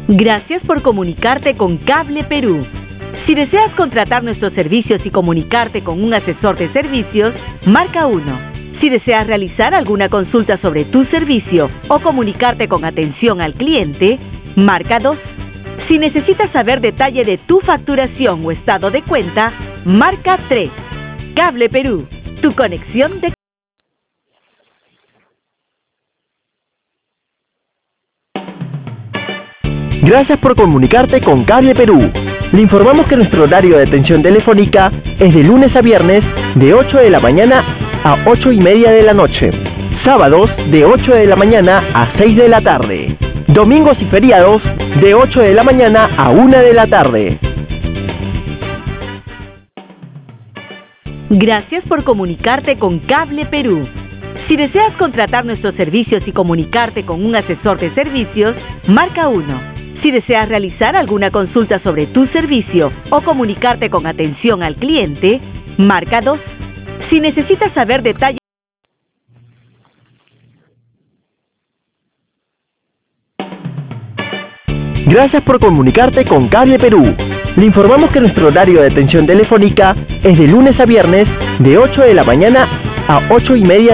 Gracias por comunicarte con Cable Perú. Si deseas contratar nuestros servicios y comunicarte con un asesor de servicios, marca 1. Si deseas realizar alguna consulta sobre tu servicio o comunicarte con atención al cliente, marca 2. Si necesitas saber detalle de tu facturación o estado de cuenta, marca 3. Cable Perú, tu conexión de... Gracias por comunicarte con Cable Perú. Le informamos que nuestro horario de atención telefónica es de lunes a viernes de 8 de la mañana a 8:30 de la noche. Sábados de 8 de la mañana a 6 de la tarde. Domingos y feriados de 8 de la mañana a 1 de la tarde. Gracias por comunicarte con Cable Perú. Si deseas contratar nuestros servicios y comunicarte con un asesor de servicios, marca 1. Si deseas realizar alguna consulta sobre tu servicio o comunicarte con atención al cliente, marca 2. Si necesitas saber detalles... Gracias por comunicarte con Cable Perú. Le informamos que nuestro horario de atención telefónica es de lunes a viernes de 8 de la mañana a 8:30